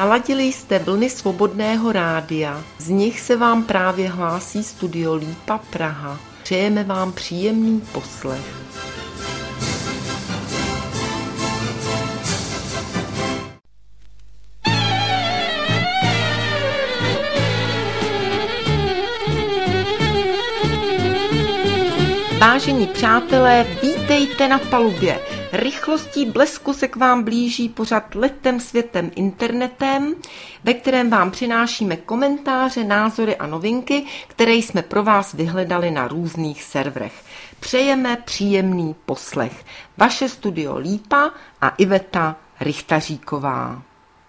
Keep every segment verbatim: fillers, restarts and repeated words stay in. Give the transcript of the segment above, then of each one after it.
Naladili jste vlny Svobodného rádia, z nich se vám právě hlásí Studio Lípa Praha. Přejeme vám příjemný poslech. Vážení přátelé, vítejte na palubě. Rychlostí blesku se k vám blíží pořad Letem světem internetem, ve kterém vám přinášíme komentáře, názory a novinky, které jsme pro vás vyhledali na různých serverech. Přejeme příjemný poslech. Vaše Studio Lípa a Iveta Richtaříková.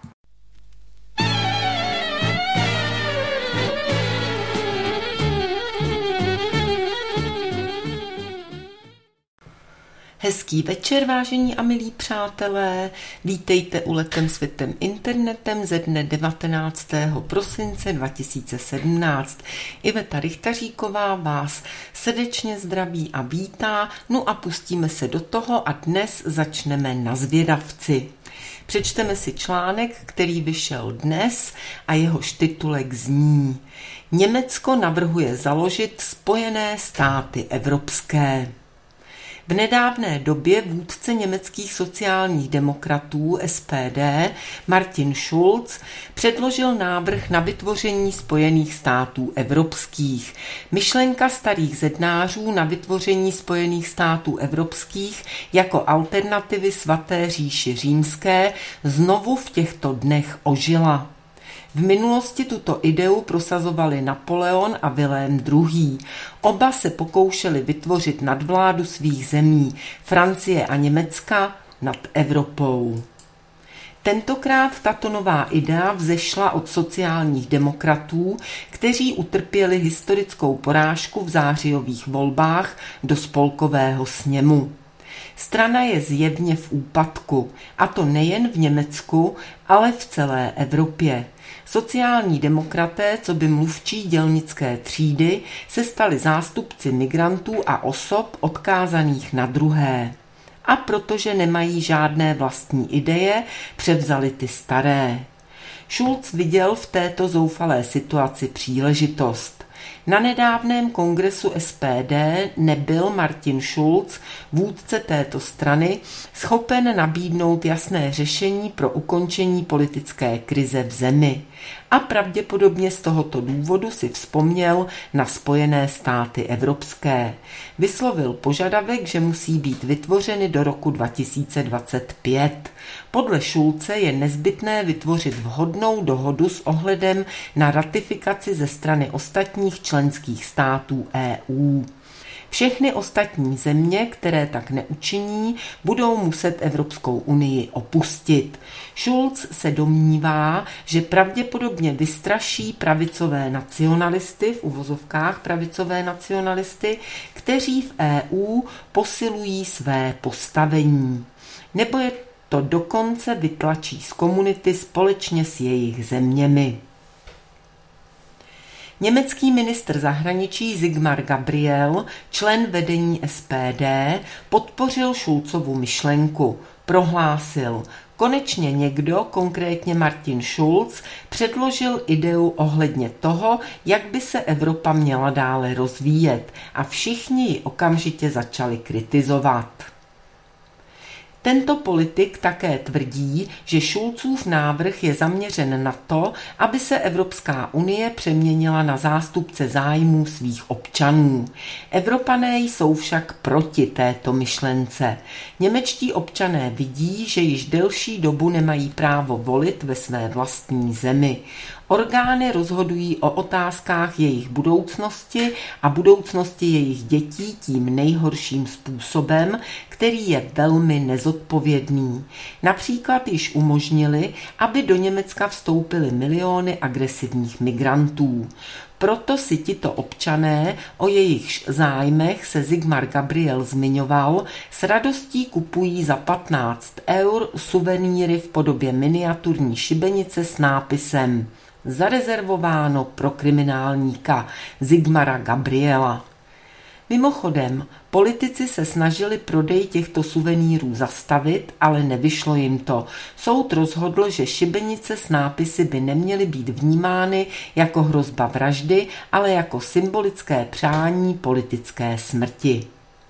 Hezký večer, vážení a milí přátelé. Vítejte u Letem světem internetem ze dne devatenáctého prosince dva tisíce sedmnáct. Iveta Richtaříková vás srdečně zdraví a vítá. No a pustíme se do toho a dnes začneme na zvědavci. Přečteme si článek, který vyšel dnes a jehož titulek zní: Německo navrhuje založit Spojené státy evropské. V nedávné době vůdce německých sociálních demokratů S P D Martin Schulz předložil návrh na vytvoření Spojených států evropských. Myšlenka starých zednářů na vytvoření Spojených států evropských jako alternativy svaté říši římské znovu v těchto dnech ožila. V minulosti tuto ideu prosazovali Napoleon a Vilém druhý. Oba se pokoušeli vytvořit nadvládu svých zemí, Francie a Německa, nad Evropou. Tentokrát tato nová idea vzešla od sociálních demokratů, kteří utrpěli historickou porážku v zářijových volbách do spolkového sněmu. Strana je zjevně v úpadku, a to nejen v Německu, ale v celé Evropě. Sociální demokraté, co by mluvčí dělnické třídy, se stali zástupci migrantů a osob odkázaných na druhé. A protože nemají žádné vlastní ideje, převzali ty staré. Schulz viděl v této zoufalé situaci příležitost. Na nedávném kongresu S P D nebyl Martin Schulz, vůdce této strany, schopen nabídnout jasné řešení pro ukončení politické krize v zemi. A pravděpodobně z tohoto důvodu si vzpomněl na Spojené státy evropské. Vyslovil požadavek, že musí být vytvořeny do roku dva tisíce dvacet pět. Podle Schulze je nezbytné vytvořit vhodnou dohodu s ohledem na ratifikaci ze strany ostatních členských států E U. Všechny ostatní země, které tak neučiní, budou muset Evropskou unii opustit. Schulz se domnívá, že pravděpodobně vystraší pravicové nacionalisty, v uvozovkách pravicové nacionalisty, kteří v E U posilují své postavení. Nebo je to dokonce vytlačí z komunity společně s jejich zeměmi. Německý ministr zahraničí Sigmar Gabriel, člen vedení S P D, podpořil Schulzovu myšlenku. Prohlásil: konečně někdo, konkrétně Martin Schulz, předložil ideu ohledně toho, jak by se Evropa měla dále rozvíjet, a všichni ji okamžitě začali kritizovat. Tento politik také tvrdí, že Schulzův návrh je zaměřen na to, aby se Evropská unie přeměnila na zástupce zájmů svých občanů. Evropané jsou však proti této myšlence. Němečtí občané vidí, že již delší dobu nemají právo volit ve své vlastní zemi. Orgány rozhodují o otázkách jejich budoucnosti a budoucnosti jejich dětí tím nejhorším způsobem, který je velmi nezodpovědný. Například již umožnili, aby do Německa vstoupily miliony agresivních migrantů. Proto si tito občané, o jejichž zájmech se Sigmar Gabriel zmiňoval, s radostí kupují za patnáct eur suvenýry v podobě miniaturní šibenice s nápisem Zarezervováno pro kriminálníka Sigmara Gabriela. Mimochodem, politici se snažili prodej těchto suvenýrů zastavit, ale nevyšlo jim to. Soud rozhodl, že šibenice s nápisy by neměly být vnímány jako hrozba vraždy, ale jako symbolické přání politické smrti.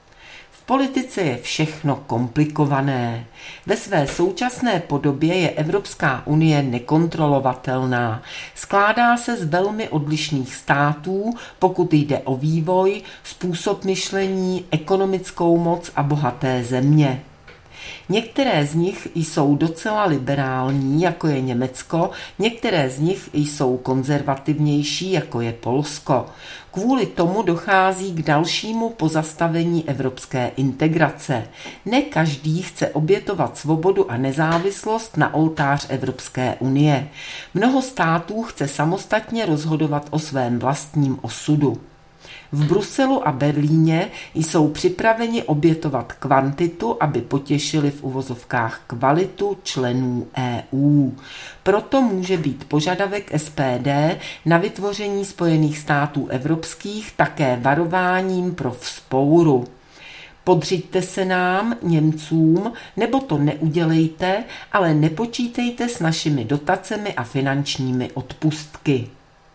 V politice je všechno komplikované. Ve své současné podobě je Evropská unie nekontrolovatelná. Skládá se z velmi odlišných států, pokud jde o vývoj, způsob myšlení, ekonomickou moc a bohaté země. Některé z nich jsou docela liberální, jako je Německo, některé z nich jsou konzervativnější, jako je Polsko. Kvůli tomu dochází k dalšímu pozastavení evropské integrace. Ne každý chce obětovat svobodu a nezávislost na oltář Evropské unie. Mnoho států chce samostatně rozhodovat o svém vlastním osudu. V Bruselu a Berlíně jsou připraveni obětovat kvantitu, aby potěšili v uvozovkách kvalitu členů E U. Proto může být požadavek S P D na vytvoření Spojených států evropských také varováním pro vzpouru. Podřiďte se nám, Němcům, nebo to neudělejte, ale nepočítejte s našimi dotacemi a finančními odpustky.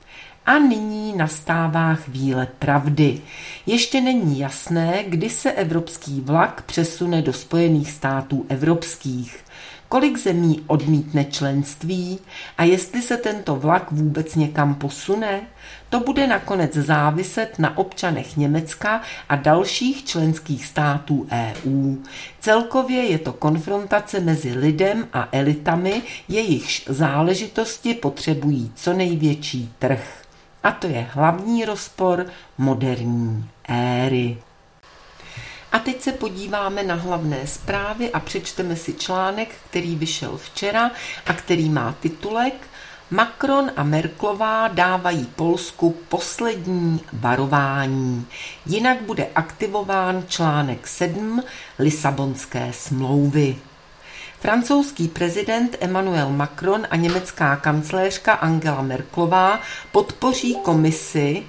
A nyní nastává chvíle pravdy. Ještě není jasné, kdy se evropský vlak přesune do Spojených států evropských. Kolik zemí odmítne členství a jestli se tento vlak vůbec někam posune, to bude nakonec záviset na občanech Německa a dalších členských států E U. Celkově je to konfrontace mezi lidem a elitami, jejichž záležitosti potřebují co největší trh. A to je hlavní rozpor moderní éry. A teď se podíváme na hlavné zprávy a přečteme si článek, který vyšel včera a který má titulek Macron a Merkelová dávají Polsku poslední varování. Jinak bude aktivován článek sedm Lisabonské smlouvy. Francouzský prezident Emmanuel Macron a německá kancléřka Angela Merkelová podpoří komisi,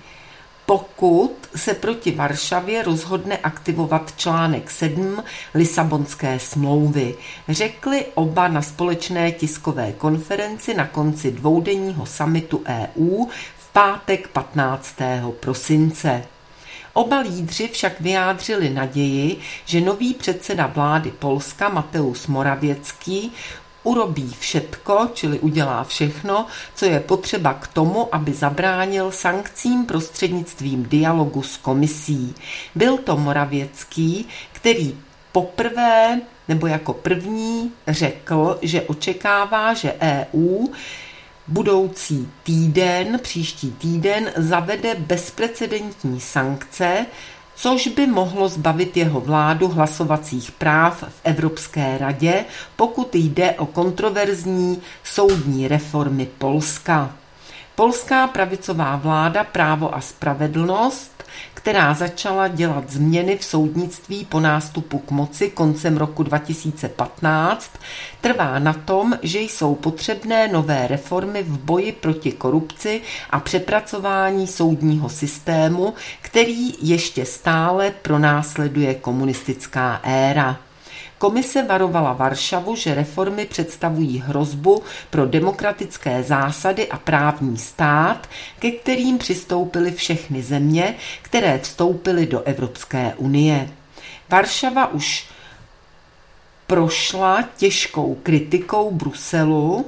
pokud se proti Varšavě rozhodne aktivovat článek sedm Lisabonské smlouvy, řekli oba na společné tiskové konferenci na konci dvoudenního summitu E U v pátek patnáctého prosince. Oba lídři však vyjádřili naději, že nový předseda vlády Polska Mateusz Morawiecki urobí všetko, čili udělá všechno, co je potřeba k tomu, aby zabránil sankcím prostřednictvím dialogu s komisí. Byl to Morawiecki, který poprvé nebo jako první řekl, že očekává, že E U budoucí týden, příští týden zavede bezprecedentní sankce, což by mohlo zbavit jeho vládu hlasovacích práv v Evropské radě, pokud jde o kontroverzní soudní reformy Polska. Polská pravicová vláda Právo a spravedlnost, která začala dělat změny v soudnictví po nástupu k moci koncem roku dva tisíce patnáct, trvá na tom, že jsou potřebné nové reformy v boji proti korupci a přepracování soudního systému, který ještě stále pronásleduje komunistická éra. Komise varovala Varšavu, že reformy představují hrozbu pro demokratické zásady a právní stát, ke kterým přistoupily všechny země, které vstoupily do Evropské unie. Varšava už prošla těžkou kritikou Bruselu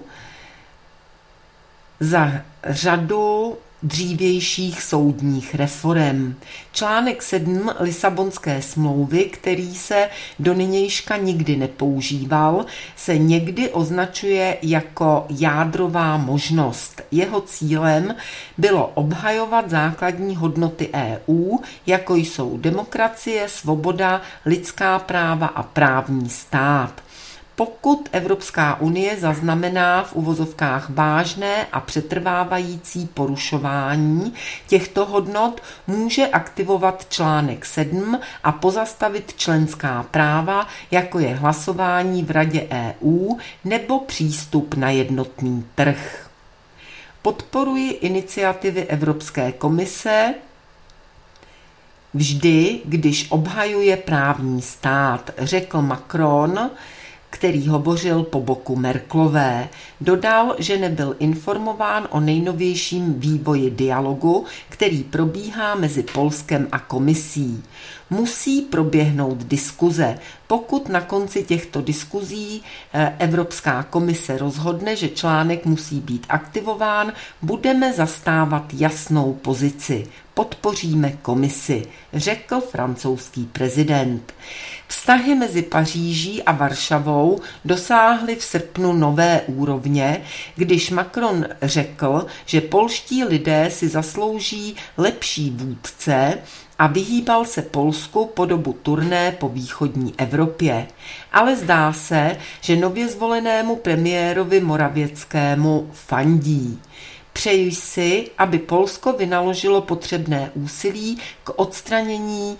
za řadu dřívějších soudních reforem. Článek sedm Lisabonské smlouvy, který se do nynějška nikdy nepoužíval, se někdy označuje jako jádrová možnost. Jeho cílem bylo obhajovat základní hodnoty E U, jako jsou demokracie, svoboda, lidská práva a právní stát. Pokud Evropská unie zaznamená v uvozovkách vážné a přetrvávající porušování těchto hodnot, může aktivovat článek sedm a pozastavit členská práva, jako je hlasování v Radě E U nebo přístup na jednotný trh. Podporuji iniciativy Evropské komise vždy, když obhajuje právní stát, řekl Macron, který hovořil po boku Merkelové. Dodal, že nebyl informován o nejnovějším vývoji dialogu, který probíhá mezi Polskem a komisí. Musí proběhnout diskuze. Pokud na konci těchto diskuzí Evropská komise rozhodne, že článek musí být aktivován, budeme zastávat jasnou pozici. Podpoříme komisi, řekl francouzský prezident. Vztahy mezi Paříží a Varšavou dosáhly v srpnu nové úrovně, když Macron řekl, že polští lidé si zaslouží lepší vůdce a vyhýbal se Polsku po dobu turné po východní Evropě. Ale zdá se, že nově zvolenému premiérovi Morawieckému fandí. Přeji si, aby Polsko vynaložilo potřebné úsilí k odstranění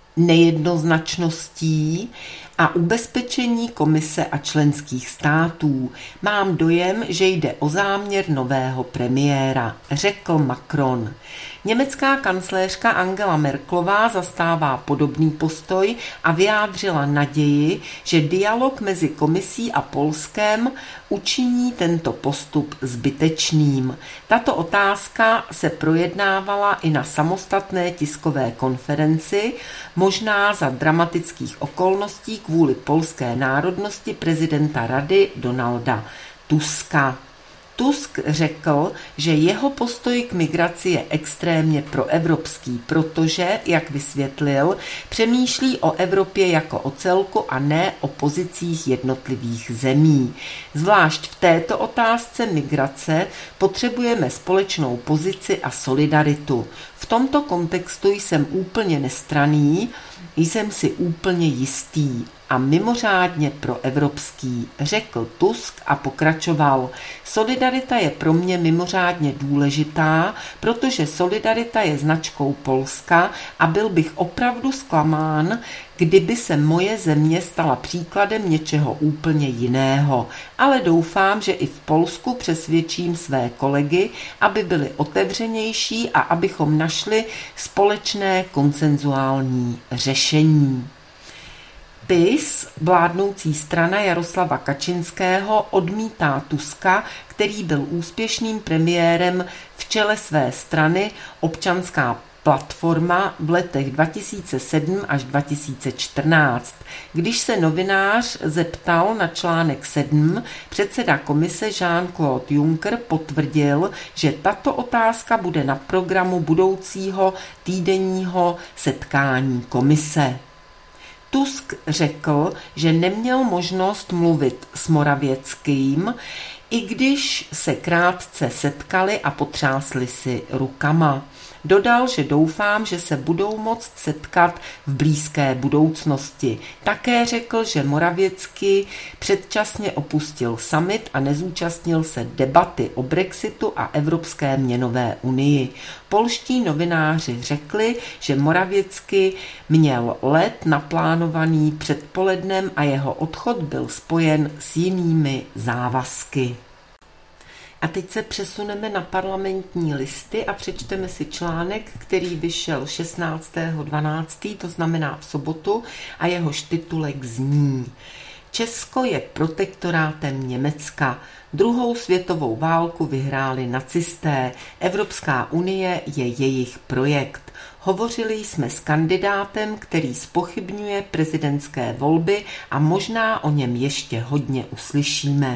nejednoznačností a ubezpečení komise a členských států. Mám dojem, že jde o záměr nového premiéra, řekl Macron. Německá kancléřka Angela Merkelová zastává podobný postoj a vyjádřila naději, že dialog mezi komisí a Polskem učiní tento postup zbytečným. Tato otázka se projednávala i na samostatné tiskové konferenci, možná za dramatických okolností kvůli polské národnosti prezidenta Rady Donalda Tuska. Tusk řekl, že jeho postoj k migraci je extrémně proevropský, protože, jak vysvětlil, přemýšlí o Evropě jako o celku a ne o pozicích jednotlivých zemí. Zvlášť v této otázce migrace potřebujeme společnou pozici a solidaritu. V tomto kontextu jsem úplně nestranný, jsem si úplně jistý a mimořádně proevropský, řekl Tusk a pokračoval. Solidarita je pro mě mimořádně důležitá, protože solidarita je značkou Polska a byl bych opravdu zklamán, kdyby se moje země stala příkladem něčeho úplně jiného. Ale doufám, že i v Polsku přesvědčím své kolegy, aby byli otevřenější a abychom našli společné konsenzuální řešení. PiS, vládnoucí strana Jaroslava Kačinského, odmítá Tuska, který byl úspěšným premiérem v čele své strany Občanská platforma v letech dva tisíce sedm až dva tisíce čtrnáct. Když se novinář zeptal na článek sedm, předseda komise Jean-Claude Juncker potvrdil, že tato otázka bude na programu budoucího týdenního setkání komise. Tusk řekl, že neměl možnost mluvit s Morawieckým, i když se krátce setkali a potřásli si rukama. Dodal, že doufám, že se budou moct setkat v blízké budoucnosti. Také řekl, že Morawiecký předčasně opustil summit a nezúčastnil se debaty o Brexitu a Evropské měnové unii. Polští novináři řekli, že Morawiecký měl let naplánovaný předpolednem a jeho odchod byl spojen s jinými závazky. A teď se přesuneme na Parlamentní listy a přečteme si článek, který vyšel šestnáctého dvanáctého, to znamená v sobotu, a jehož titulek zní: Česko je protektorátem Německa. Druhou světovou válku vyhráli nacisté. Evropská unie je jejich projekt. Hovořili jsme s kandidátem, který zpochybňuje prezidentské volby a možná o něm ještě hodně uslyšíme.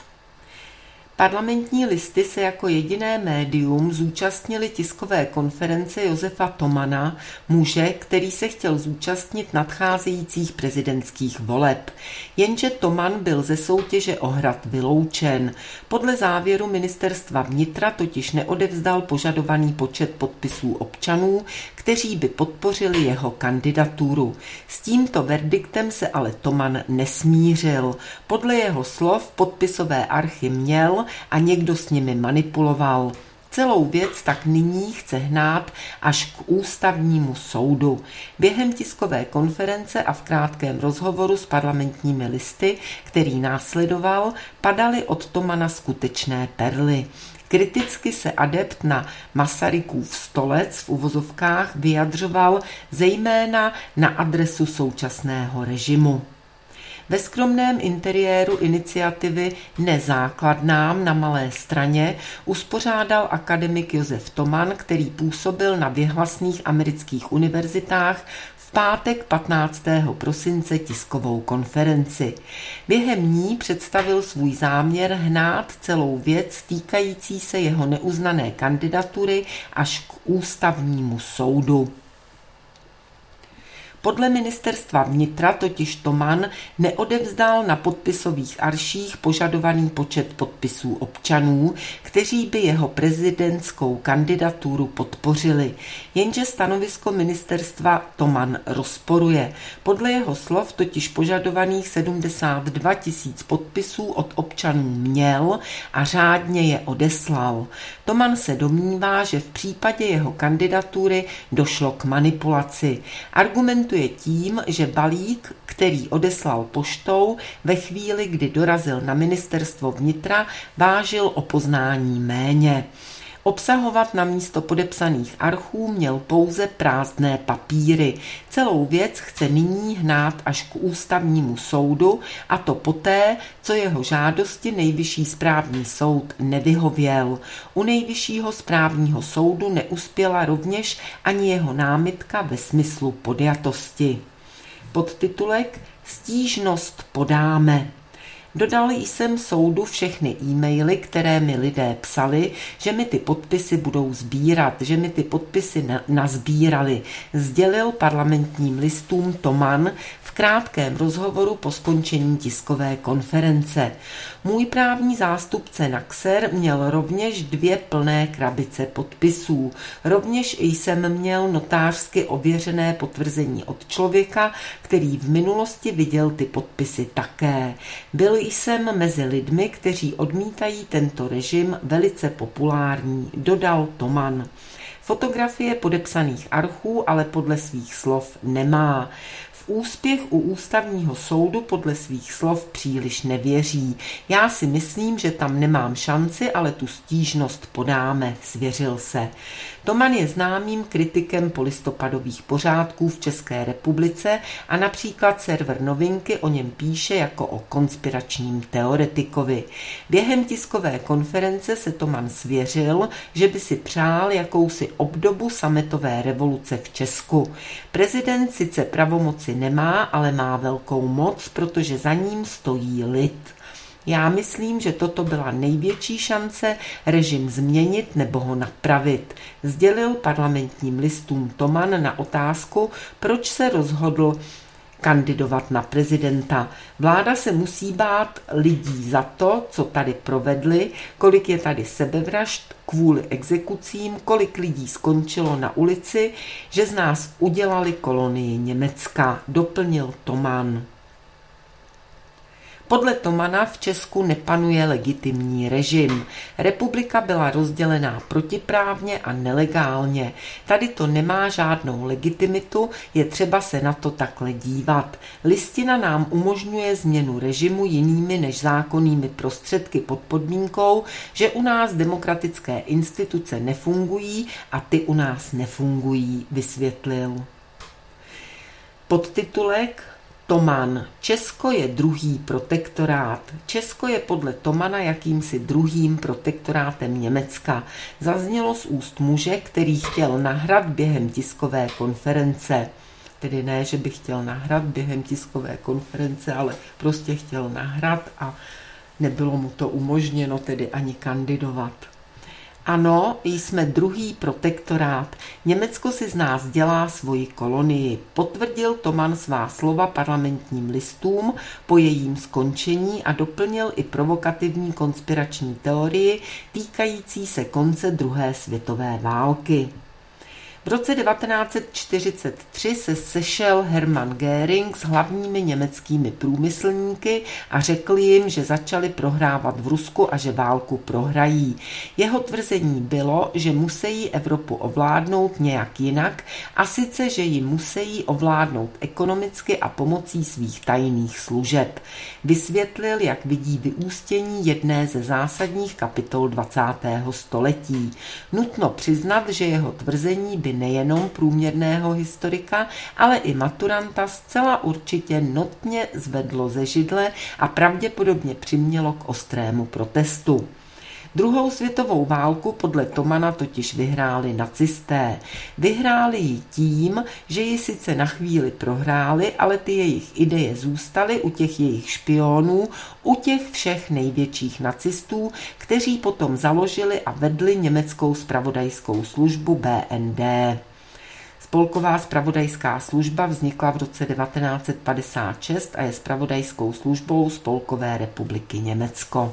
Parlamentní listy se jako jediné médium zúčastnili tiskové konference Josefa Tomana, muže, který se chtěl zúčastnit nadcházejících prezidentských voleb. Jenže Toman byl ze soutěže o Hrad vyloučen. Podle závěru ministerstva vnitra totiž neodevzdal požadovaný počet podpisů občanů, kteří by podpořili jeho kandidaturu. S tímto verdiktem se ale Toman nesmířil. Podle jeho slov podpisové archy měl a někdo s nimi manipuloval. Celou věc tak nyní chce hnát až k ústavnímu soudu. Během tiskové konference a v krátkém rozhovoru s Parlamentními listy, který následoval, padaly od Tomana skutečné perly. Kriticky se adept na Masarykův stolec v uvozovkách vyjadřoval zejména na adresu současného režimu. Ve skromném interiéru iniciativy Nezákladnám na Malé Straně uspořádal akademik Josef Toman, který působil na věhlasných amerických univerzitách, v pátek patnáctého prosince tiskovou konferenci. Během ní představil svůj záměr hnát celou věc týkající se jeho neuznané kandidatury až k ústavnímu soudu. Podle ministerstva vnitra totiž Toman neodevzdal na podpisových arších požadovaný počet podpisů občanů, kteří by jeho prezidentskou kandidaturu podpořili. Jenže stanovisko ministerstva Toman rozporuje. Podle jeho slov totiž požadovaných sedmdesát dva tisíc podpisů od občanů měl a řádně je odeslal. Toman se domnívá, že v případě jeho kandidatury došlo k manipulaci. Argumentuje je tím, že balík, který odeslal poštou, ve chvíli, kdy dorazil na ministerstvo vnitra, vážil o poznání méně. Obsahovat na místo podepsaných archů měl pouze prázdné papíry. Celou věc chce nyní hnát až k ústavnímu soudu, a to poté, co jeho žádosti Nejvyšší správní soud nevyhověl. U Nejvyššího správního soudu neuspěla rovněž ani jeho námitka ve smyslu podjatosti. Podtitulek Stížnost podáme. Dodal jsem soudu všechny e-maily, které mi lidé psali, že mi ty podpisy budou sbírat, že mi ty podpisy na- nazbírali, sdělil Parlamentním listům Toman v krátkém rozhovoru po skončení tiskové konference. Můj právní zástupce Naxer měl rovněž dvě plné krabice podpisů. Rovněž jsem měl notářsky ověřené potvrzení od člověka, který v minulosti viděl ty podpisy také. Byl jsem mezi lidmi, kteří odmítají tento režim, velice populární, dodal Toman. Fotografie podepsaných archů ale podle svých slov nemá. V úspěch u ústavního soudu podle svých slov příliš nevěří. Já si myslím, že tam nemám šanci, ale tu stížnost podáme, svěřil se. Toman je známým kritikem polistopadových pořádků v České republice a například server Novinky o něm píše jako o konspiračním teoretikovi. Během tiskové konference se Toman svěřil, že by si přál jakousi obdobu sametové revoluce v Česku. Prezident sice pravomoci nemá, ale má velkou moc, protože za ním stojí lid. Já myslím, že toto byla největší šance režim změnit nebo ho napravit, sdělil Parlamentním listům Toman na otázku, proč se rozhodl kandidovat na prezidenta. Vláda se musí bát lidí za to, co tady provedli, kolik je tady sebevražd kvůli exekucím, kolik lidí skončilo na ulici, že z nás udělali kolonii Německa, doplnil Toman. Podle Tomana v Česku nepanuje legitimní režim. Republika byla rozdělená protiprávně a nelegálně. Tady to nemá žádnou legitimitu, je třeba se na to takhle dívat. Listina nám umožňuje změnu režimu jinými než zákonnými prostředky pod podmínkou, že u nás demokratické instituce nefungují a ty u nás nefungují, vysvětlil. Podtitulek Toman. Česko je druhý protektorát. Česko je podle Tomana jakýmsi druhým protektorátem Německa. Zaznělo z úst muže, který chtěl nahrát během tiskové konference. Tedy ne, že by chtěl nahrát během tiskové konference, ale prostě chtěl nahrát a nebylo mu to umožněno tedy ani kandidovat. Ano, jsme druhý protektorát. Německo si z nás dělá svoji kolonii, potvrdil Toman svá slova Parlamentním listům po jejím skončení a doplnil i provokativní konspirační teorii týkající se konce druhé světové války. V roce devatenáct set čtyřicet tři se sešel Hermann Göring s hlavními německými průmyslníky a řekl jim, že začali prohrávat v Rusku a že válku prohrají. Jeho tvrzení bylo, že musí Evropu ovládnout nějak jinak, a sice, že ji musí ovládnout ekonomicky a pomocí svých tajných služeb. Vysvětlil, jak vidí vyústění jedné ze zásadních kapitol dvacátého století. Nutno přiznat, že jeho tvrzení by nejenom průměrného historika, ale i maturanta zcela určitě notně zvedlo ze židle a pravděpodobně přimělo k ostrému protestu. Druhou světovou válku podle Thomana totiž vyhráli nacisté. Vyhráli ji tím, že ji sice na chvíli prohráli, ale ty jejich ideje zůstaly u těch jejich špionů, u těch všech největších nacistů, kteří potom založili a vedli německou zpravodajskou službu B N D. Spolková zpravodajská služba vznikla v roce devatenáct set padesát šest a je zpravodajskou službou Spolkové republiky Německo.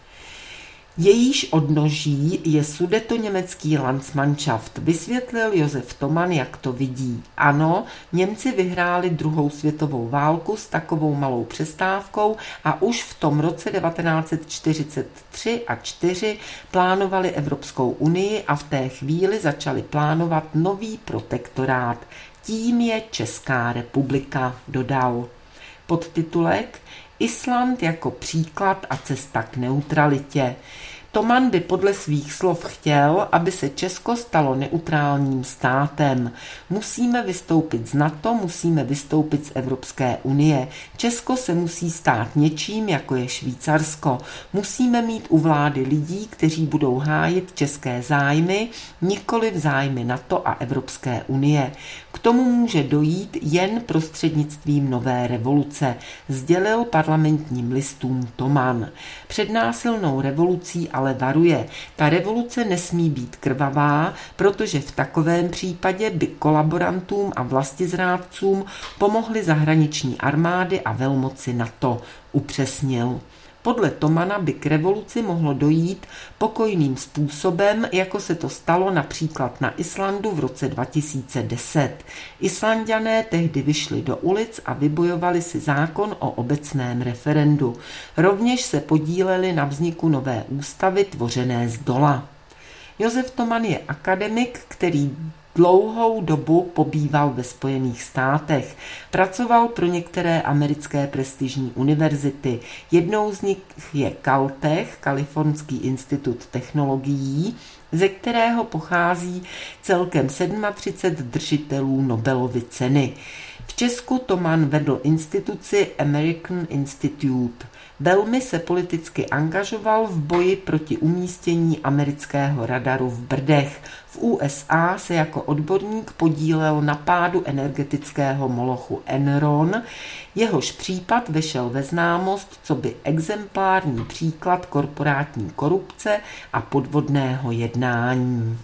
Jejíž odnoží je sudetoněmecký Landsmannschaft, vysvětlil Josef Thoman, jak to vidí. Ano, Němci vyhráli druhou světovou válku s takovou malou přestávkou a už v tom roce devatenáct set čtyřicet tři a čtyři plánovali Evropskou unii a v té chvíli začali plánovat nový protektorát. Tím je Česká republika, dodal. Podtitulek Island jako příklad a cesta k neutralitě. Thoman by podle svých slov chtěl, aby se Česko stalo neutrálním státem. Musíme vystoupit z NATO, musíme vystoupit z Evropské unie. Česko se musí stát něčím, jako je Švýcarsko. Musíme mít u vlády lidí, kteří budou hájit české zájmy, nikoli v zájmy NATO a Evropské unie. K tomu může dojít jen prostřednictvím nové revoluce, sdělil parlamentním listům Thoman. Před násilnou revolucí ale varuje. Ta revoluce nesmí být krvavá, protože v takovém případě by kolaborantům a vlastizrádcům pomohly zahraniční armády a velmoci NATO, upřesnil. Podle Thomana by k revoluci mohlo dojít pokojným způsobem, jako se to stalo například na Islandu v roce dva tisíce deset. Islanďané tehdy vyšli do ulic a vybojovali si zákon o obecném referendu. Rovněž se podíleli na vzniku nové ústavy tvořené zdola. Josef Thoman je akademik, který dlouhou dobu pobýval ve Spojených státech. Pracoval pro některé americké prestižní univerzity. Jednou z nich je Caltech, Kalifornský institut technologií, ze kterého pochází celkem třicet sedm držitelů Nobelovy ceny. V Česku Thoman vedl instituci American Institute. Velmi se politicky angažoval v boji proti umístění amerického radaru v Brdech. V U S A se jako odborník podílel na pádu energetického molochu Enron, jehož případ vešel ve známost coby exemplární příklad korporátní korupce a podvodného jednání.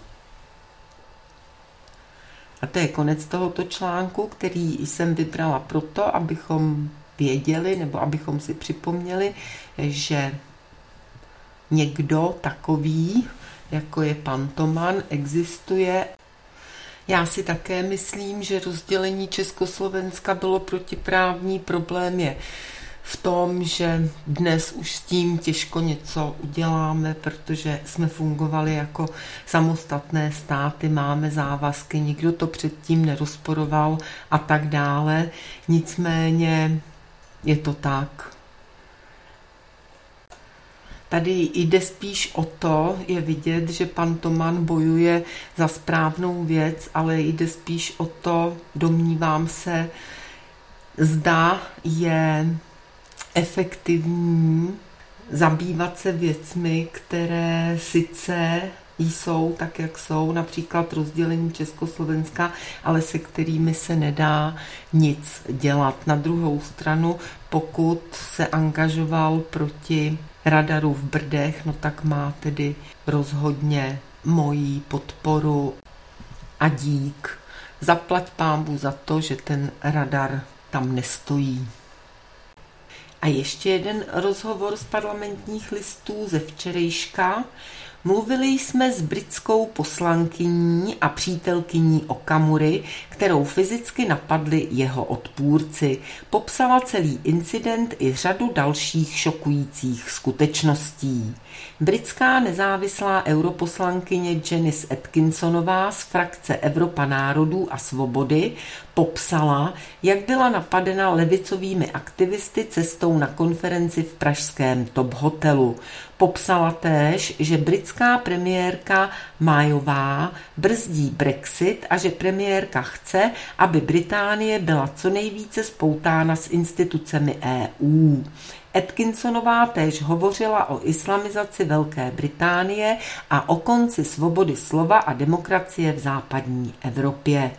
A to je konec tohoto článku, který jsem vybrala proto, abychom věděli nebo abychom si připomněli, že někdo takový, jako je pan Thoman, existuje. Já si také myslím, že rozdělení Československa bylo protiprávní. Problém je v tom, že dnes už s tím těžko něco uděláme, protože jsme fungovali jako samostatné státy, máme závazky, nikdo to předtím nerozporoval a tak dále. Nicméně je to tak. Tady jde spíš o to, je vidět, že pan Thoman bojuje za správnou věc, ale jde spíš o to, domnívám se, zda je efektivní zabývat se věcmi, které sice jsou tak, jak jsou, například rozdělení Československa, ale se kterými se nedá nic dělat. Na druhou stranu, pokud se angažoval proti radaru v Brdech, no tak má tedy rozhodně moji podporu a dík. Zaplať pánbůh za to, že ten radar tam nestojí. A ještě jeden rozhovor z parlamentních listů ze včerejška. Mluvili jsme s britskou poslankyní a přítelkyní Okamury, kterou fyzicky napadli jeho odpůrci. Popsala celý incident i řadu dalších šokujících skutečností. Britská nezávislá europoslankyně Janice Atkinsonová z frakce Evropa národů a svobody popsala, jak byla napadena levicovými aktivisty cestou na konferenci v pražském Top hotelu. Popsala též, že britská premiérka Mayová brzdí Brexit a že premiérka chce, aby Británie byla co nejvíce spoutána s institucemi E U. Atkinsonová též hovořila o islamizaci Velké Británie a o konci svobody slova a demokracie v západní Evropě.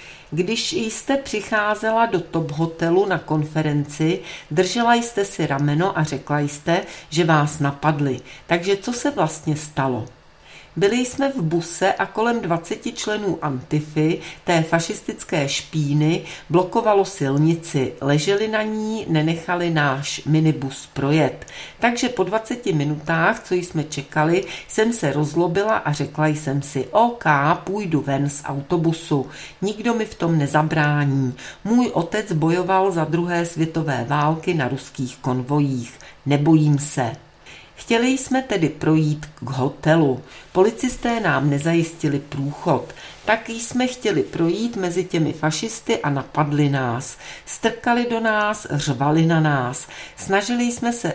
Když jste přicházela do Top hotelu na konferenci, držela jste si rameno a řekla jste, že vás napadli. Takže co se vlastně stalo? Byli jsme v buse a kolem dvaceti členů Antify, té fašistické špíny, blokovalo silnici. Leželi na ní, nenechali náš minibus projet. Takže po dvaceti minutách, co jsme čekali, jsem se rozlobila a řekla jsem si, OK, půjdu ven z autobusu. Nikdo mi v tom nezabrání. Můj otec bojoval za druhé světové války na ruských konvojích. Nebojím se. Chtěli jsme tedy projít k hotelu. Policisté nám nezajistili průchod. Tak jsme chtěli projít mezi těmi fašisty a napadli nás. Strkali do nás, řvali na nás. Snažili jsme se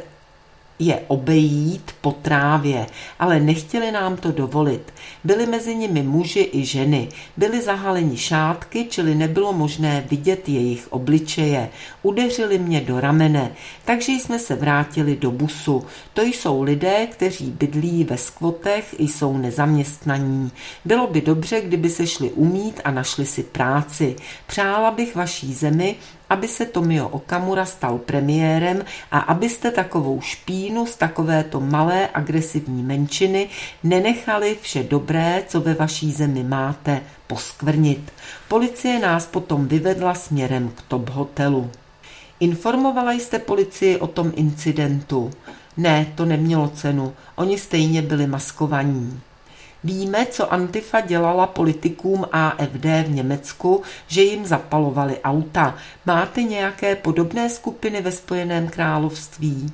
je obejít po trávě, ale nechtěli nám to dovolit. Byli mezi nimi muži i ženy. Byli zahaleni šátky, čili nebylo možné vidět jejich obličeje. Udeřili mě do ramene, takže jsme se vrátili do busu. To jsou lidé, kteří bydlí ve skvotech, jsou nezaměstnaní. Bylo by dobře, kdyby se šli umýt a našli si práci. Přála bych vaší zemi, aby se Tomio Okamura stal premiérem a abyste takovou špínu z takovéto malé agresivní menšiny nenechali vše dobré, co ve vaší zemi máte, poskvrnit. Policie nás potom vyvedla směrem k Top hotelu. Informovala jste policii o tom incidentu? Ne, to nemělo cenu. Oni stejně byli maskovaní. Víme, co Antifa dělala politikům A F D v Německu, že jim zapalovali auta. Máte nějaké podobné skupiny ve Spojeném království?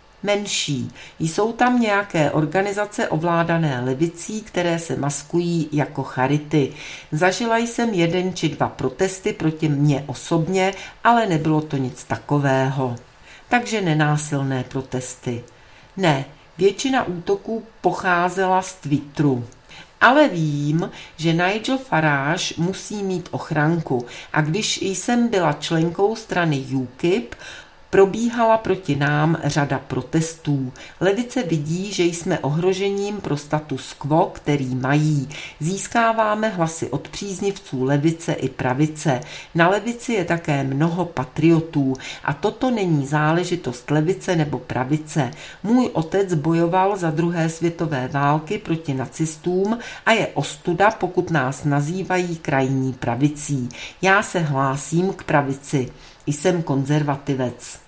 Menší. Jsou tam nějaké organizace ovládané levicí, které se maskují jako charity. Zažila jsem jeden či dva protesty proti mně osobně, ale nebylo to nic takového. Takže nenásilné protesty. Ne, většina útoků pocházela z Twitteru. Ale vím, že Nigel Farage musí mít ochranku a když jsem byla členkou strany U K I P, probíhala proti nám řada protestů. Levice vidí, že jsme ohrožením pro status quo, který mají. Získáváme hlasy od příznivců levice i pravice. Na levici je také mnoho patriotů a toto není záležitost levice nebo pravice. Můj otec bojoval za druhé světové války proti nacistům a je ostuda, pokud nás nazývají krajní pravicí. Já se hlásím k pravici. Jsem konzervativec.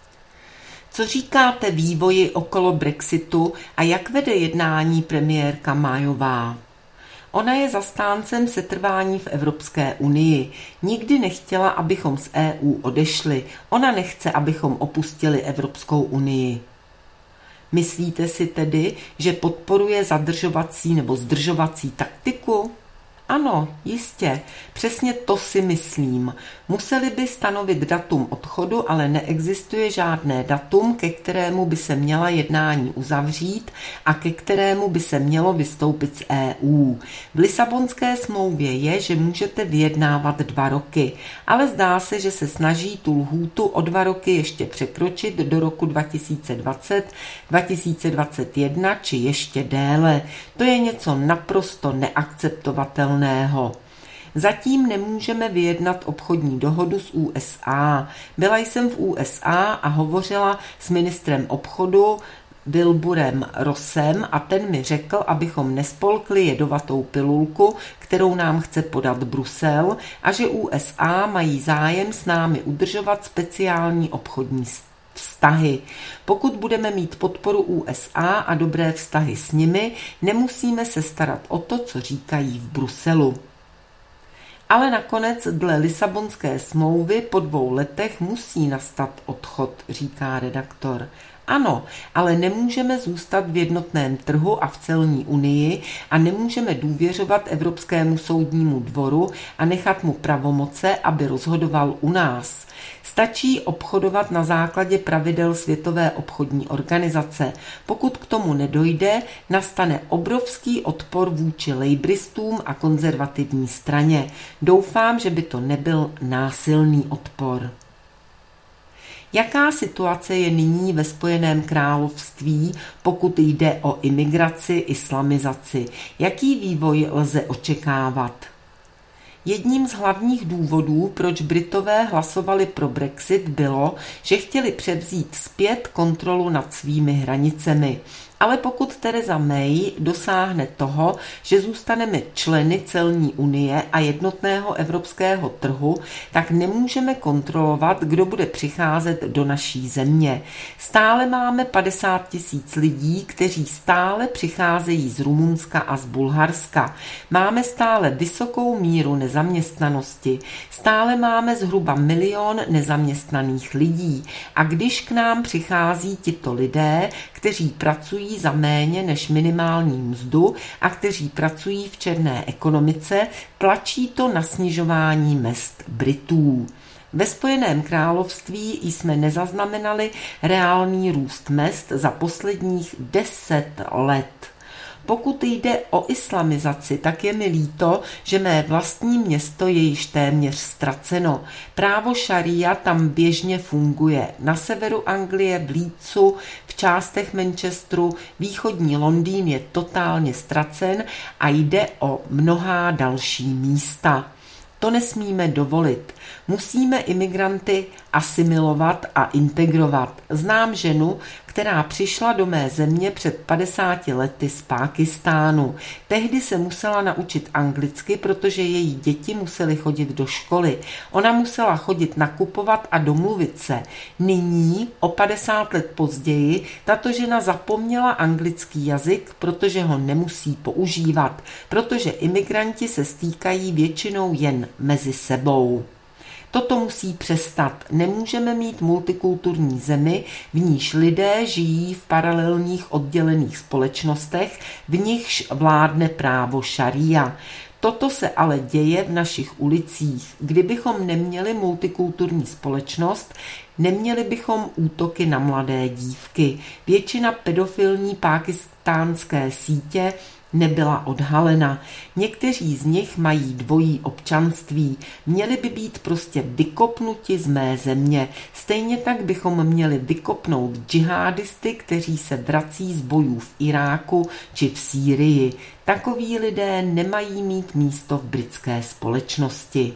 Co říkáte vývoji okolo Brexitu a jak vede jednání premiérka Mayová? Ona je zastáncem setrvání v Evropské unii. Nikdy nechtěla, abychom z E U odešli. Ona nechce, abychom opustili Evropskou unii. Myslíte si tedy, že podporuje zadržovací nebo zdržovací taktiku? Ano, jistě, přesně to si myslím. Museli by stanovit datum odchodu, ale neexistuje žádné datum, ke kterému by se měla jednání uzavřít a ke kterému by se mělo vystoupit z E U. V Lisabonské smlouvě je, že můžete vyjednávat dva roky, ale zdá se, že se snaží tu lhůtu o dva roky ještě překročit do roku dva tisíce dvacet, dva tisíce dvacet jedna či ještě déle. To je něco naprosto neakceptovatelného. Zatím nemůžeme vyjednat obchodní dohodu s U S A. Byla jsem v U S A a hovořila s ministrem obchodu Wilburem Rossem a ten mi řekl, abychom nespolkli jedovatou pilulku, kterou nám chce podat Brusel a že U S A mají zájem s námi udržovat speciální obchodní vztahy. Pokud budeme mít podporu U S A a dobré vztahy s nimi, nemusíme se starat o to, co říkají v Bruselu. Ale nakonec dle Lisabonské smlouvy po dvou letech musí nastat odchod, říká redaktor. Ano, ale nemůžeme zůstat v jednotném trhu a v celní unii a nemůžeme důvěřovat Evropskému soudnímu dvoru a nechat mu pravomoce, aby rozhodoval u nás. Stačí obchodovat na základě pravidel Světové obchodní organizace. Pokud k tomu nedojde, nastane obrovský odpor vůči lejbristům a konzervativní straně. Doufám, že by to nebyl násilný odpor. Jaká situace je nyní ve Spojeném království, pokud jde o imigraci, islamizaci? Jaký vývoj lze očekávat? Jedním z hlavních důvodů, proč Britové hlasovali pro Brexit, bylo, že chtěli převzít zpět kontrolu nad svými hranicemi. Ale pokud Theresa May dosáhne toho, že zůstaneme členy celní unie a jednotného evropského trhu, tak nemůžeme kontrolovat, kdo bude přicházet do naší země. Stále máme padesát tisíc lidí, kteří stále přicházejí z Rumunska a z Bulharska. Máme stále vysokou míru nezaměstnanosti. Stále máme zhruba milion nezaměstnaných lidí. A když k nám přichází tito lidé, kteří pracují za méně než minimální mzdu a kteří pracují v černé ekonomice, tlačí to na snižování mezd Britů. Ve Spojeném království jsme nezaznamenali reálný růst mezd za posledních deset let. Pokud jde o islamizaci, tak je mi líto, že mé vlastní město je již téměř ztraceno. Právo šaría tam běžně funguje. Na severu Anglie, v Leedsu, v částech Manchesteru, východní Londýn je totálně ztracen a jde o mnohá další místa. To nesmíme dovolit. Musíme imigranty asimilovat a integrovat. Znám ženu, která přišla do mé země před padesáti lety z Pákistánu. Tehdy se musela naučit anglicky, protože její děti musely chodit do školy. Ona musela chodit nakupovat a domluvit se. Nyní, o padesát let později, tato žena zapomněla anglický jazyk, protože ho nemusí používat, protože imigranti se stýkají většinou jen mezi sebou. Toto musí přestat. Nemůžeme mít multikulturní zemi, v níž lidé žijí v paralelních oddělených společnostech, v nichž vládne právo šaría. Toto se ale děje v našich ulicích. Kdybychom neměli multikulturní společnost, neměli bychom útoky na mladé dívky. Většina pedofilní pákistánské sítě nebyla odhalena. Někteří z nich mají dvojí občanství. Měli by být prostě vykopnuti z mé země. Stejně tak bychom měli vykopnout džihádisty, kteří se vrací z bojů v Iráku či v Sýrii. Takoví lidé nemají mít místo v britské společnosti.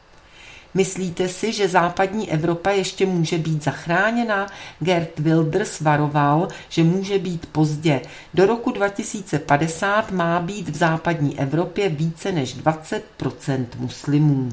Myslíte si, že západní Evropa ještě může být zachráněna? Geert Wilders varoval, že může být pozdě. Do roku dva tisíce padesát má být v západní Evropě více než dvacet procent muslimů.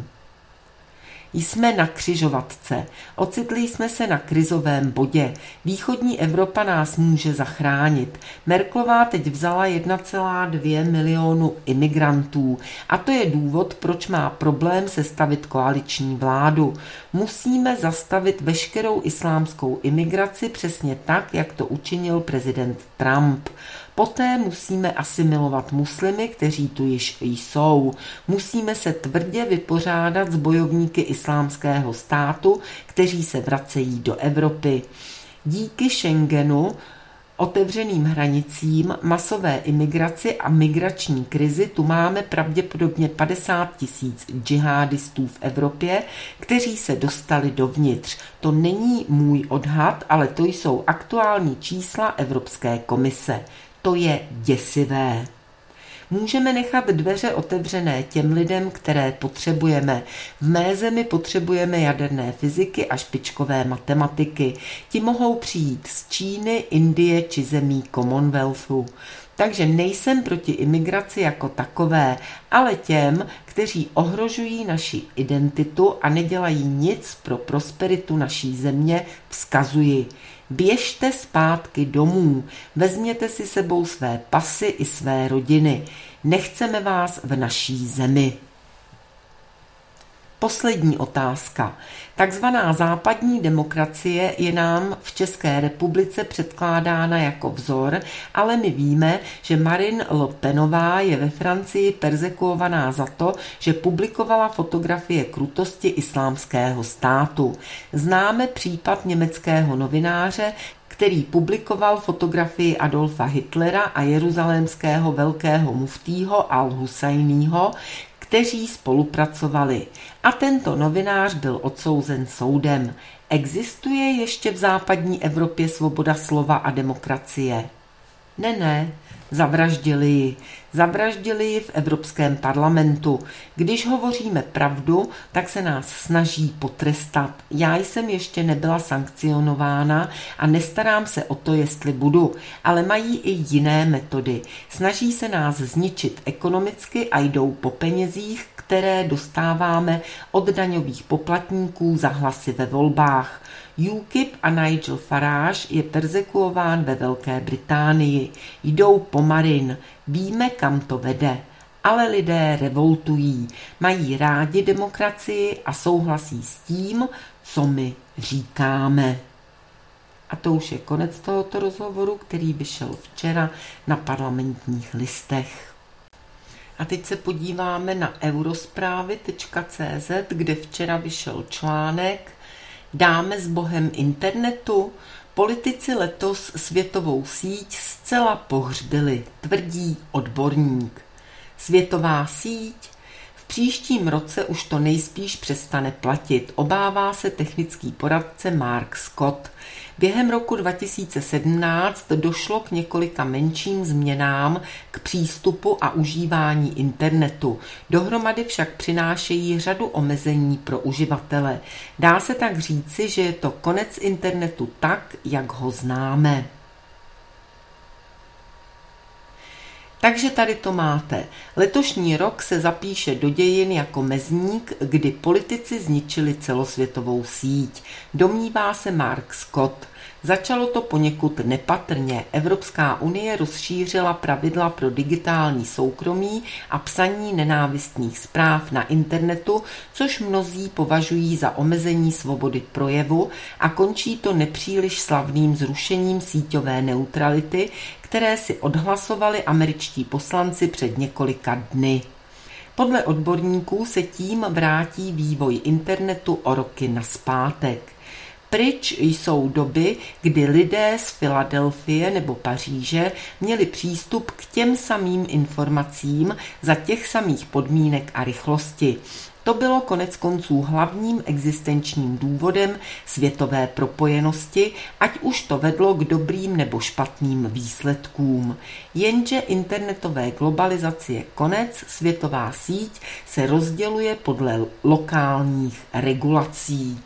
Jsme na křižovatce. Ocitli jsme se na krizovém bodě. Východní Evropa nás může zachránit. Merkelová teď vzala jedna celá dvě milionu imigrantů. A to je důvod, proč má problém sestavit koaliční vládu. Musíme zastavit veškerou islámskou imigraci přesně tak, jak to učinil prezident Trump. Poté musíme asimilovat muslimy, kteří tu již jsou. Musíme se tvrdě vypořádat s bojovníky islámského státu, kteří se vracejí do Evropy. Díky Schengenu, otevřeným hranicím, masové imigraci a migrační krizi tu máme pravděpodobně padesát tisíc džihádistů v Evropě, kteří se dostali dovnitř. To není můj odhad, ale to jsou aktuální čísla Evropské komise. To je děsivé. Můžeme nechat dveře otevřené těm lidem, které potřebujeme. V mé zemi potřebujeme jaderné fyziky a špičkové matematiky. Ti mohou přijít z Číny, Indie či zemí Commonwealthu. Takže nejsem proti imigraci jako takové, ale těm, kteří ohrožují naši identitu a nedělají nic pro prosperitu naší země, vzkazuji. Běžte zpátky domů, vezměte si sebou své pasy i své rodiny. Nechceme vás v naší zemi. Poslední otázka. Takzvaná západní demokracie je nám v České republice předkládána jako vzor, ale my víme, že Marine Le Penová je ve Francii perzekuovaná za to, že publikovala fotografie krutosti islámského státu. Známe případ německého novináře, který publikoval fotografii Adolfa Hitlera a jeruzalémského velkého muftího Al-Husajního, kteří spolupracovali. A tento novinář byl odsouzen soudem. Existuje ještě v západní Evropě svoboda slova a demokracie? Ne, ne, zavraždili ji. Zavraždili ji v Evropském parlamentu. Když hovoříme pravdu, tak se nás snaží potrestat. Já jsem ještě nebyla sankcionována a nestarám se o to, jestli budu, ale mají i jiné metody. Snaží se nás zničit ekonomicky a jdou po penězích, které dostáváme od daňových poplatníků za hlasy ve volbách. U K I P a Nigel Farage je perzekuován ve Velké Británii. Jdou po Marine. Víme, kam to vede. Ale lidé revoltují. Mají rádi demokracii a souhlasí s tím, co my říkáme. A to už je konec tohoto rozhovoru, který vyšel včera na Parlamentních listech. A teď se podíváme na eurosprávy tečka cé zet, kde včera vyšel článek Dáme s bohem internetu? Politici letos světovou síť zcela pohřbili, tvrdí odborník. Světová síť? V příštím roce už to nejspíš přestane platit, obává se technický poradce Mark Scott. Během roku dva tisíce sedmnáct došlo k několika menším změnám k přístupu a užívání internetu. Dohromady však přinášejí řadu omezení pro uživatele. Dá se tak říci, že je to konec internetu tak, jak ho známe. Takže tady to máte. Letošní rok se zapíše do dějin jako mezník, kdy politici zničili celosvětovou síť. Domnívá se Mark Scott. Začalo to poněkud nepatrně. Evropská unie rozšířila pravidla pro digitální soukromí a psaní nenávistných zpráv na internetu, což mnozí považují za omezení svobody projevu, a končí to nepříliš slavným zrušením síťové neutrality, které si odhlasovali američtí poslanci před několika dny. Podle odborníků se tím vrátí vývoj internetu o roky nazpátek. Pryč jsou doby, kdy lidé z Filadelfie nebo Paříže měli přístup k těm samým informacím za těch samých podmínek a rychlosti. To bylo konec konců hlavním existenčním důvodem světové propojenosti, ať už to vedlo k dobrým nebo špatným výsledkům. Jenže internetové globalizace je konec, světová síť se rozděluje podle lokálních regulací.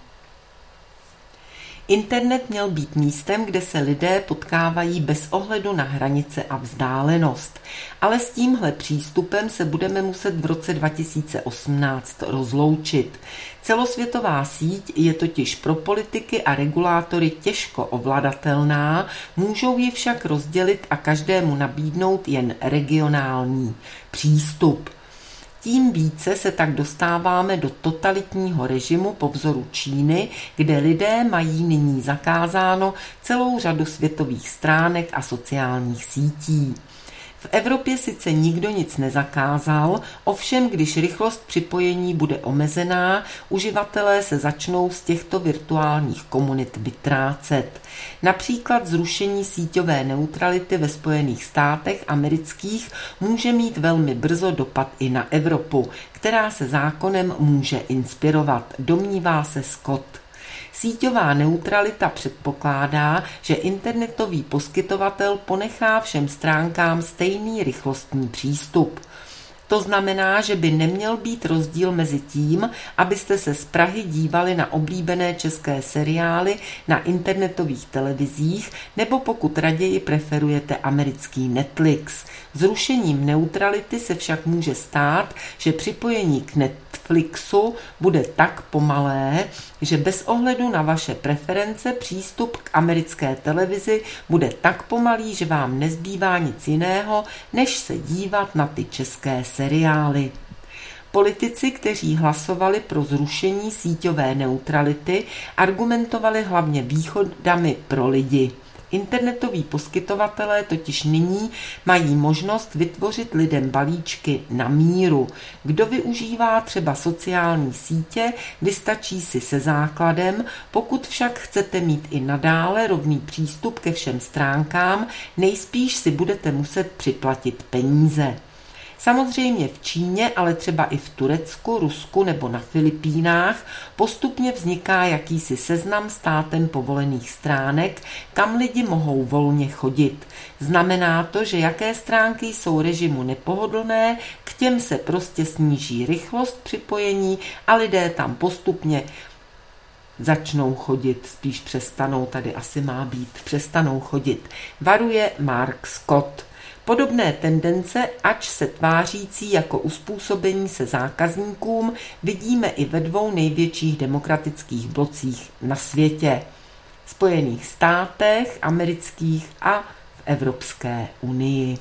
Internet měl být místem, kde se lidé potkávají bez ohledu na hranice a vzdálenost. Ale s tímhle přístupem se budeme muset v roce dva tisíce osmnáct rozloučit. Celosvětová síť je totiž pro politiky a regulátory těžko ovladatelná, můžou ji však rozdělit a každému nabídnout jen regionální přístup. Tím více se tak dostáváme do totalitního režimu po vzoru Číny, kde lidé mají nyní zakázáno celou řadu světových stránek a sociálních sítí. V Evropě sice nikdo nic nezakázal, ovšem když rychlost připojení bude omezená, uživatelé se začnou z těchto virtuálních komunit vytrácet. Například zrušení síťové neutrality ve Spojených státech amerických může mít velmi brzo dopad i na Evropu, která se zákonem může inspirovat, domnívá se Scott. Síťová neutralita předpokládá, že internetový poskytovatel ponechá všem stránkám stejný rychlostní přístup. To znamená, že by neměl být rozdíl mezi tím, abyste se z Prahy dívali na oblíbené české seriály na internetových televizích, nebo pokud raději preferujete americký Netflix. Zrušením neutrality se však může stát, že připojení k Netflixu bude tak pomalé, že bez ohledu na vaše preference přístup k americké televizi bude tak pomalý, že vám nezbývá nic jiného, než se dívat na ty české seriály. Politici, kteří hlasovali pro zrušení síťové neutrality, argumentovali hlavně výhodami pro lidi. Internetoví poskytovatelé totiž nyní mají možnost vytvořit lidem balíčky na míru. Kdo využívá třeba sociální sítě, vystačí si se základem, pokud však chcete mít i nadále rovný přístup ke všem stránkám, nejspíš si budete muset připlatit peníze. Samozřejmě v Číně, ale třeba i v Turecku, Rusku nebo na Filipínách postupně vzniká jakýsi seznam státem povolených stránek, kam lidi mohou volně chodit. Znamená to, že jaké stránky jsou režimu nepohodlné, k těm se prostě sníží rychlost připojení a lidé tam postupně začnou chodit, spíš přestanou, tady asi má být, přestanou chodit. Varuje Mark Scott. Podobné tendence, ač se tvářící jako uspůsobení se zákazníkům, vidíme i ve dvou největších demokratických blocích na světě. Spojených státech amerických a v Evropské unii.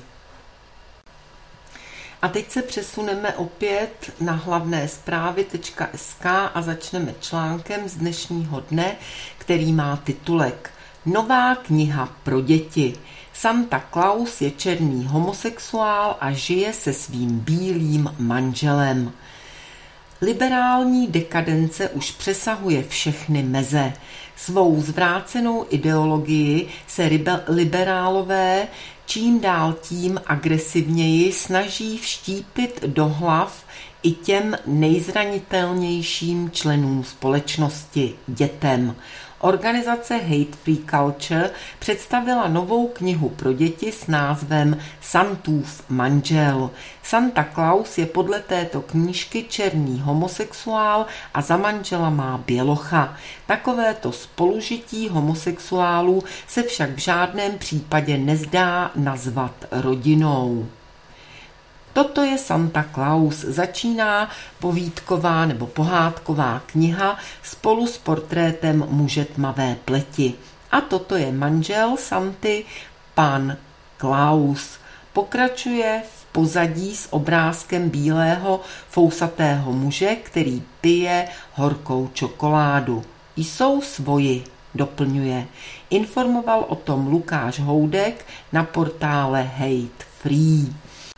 A teď se přesuneme opět na hlavné zprávy tečka es ká a začneme článkem z dnešního dne, který má titulek Nová kniha pro děti. Santa Claus je černý homosexuál a žije se svým bílým manželem. Liberální dekadence už přesahuje všechny meze. Svou zvrácenou ideologii se liberálové čím dál tím agresivněji snaží vštípit do hlav i těm nejzranitelnějším členům společnosti, dětem. Organizace Hate Free Culture představila novou knihu pro děti s názvem Santův manžel. Santa Claus je podle této knížky černý homosexuál a za manžela má bělocha. Takovéto spolužití homosexuálů se však v žádném případě nezdá nazvat rodinou. Toto je Santa Claus, začíná povídková nebo pohádková kniha spolu s portrétem muže tmavé pleti. A toto je manžel Santy, pan Klaus. Pokračuje v pozadí s obrázkem bílého fousatého muže, který pije horkou čokoládu. Jsou svoji, doplňuje. Informoval o tom Lukáš Houdek na portále Hate Free.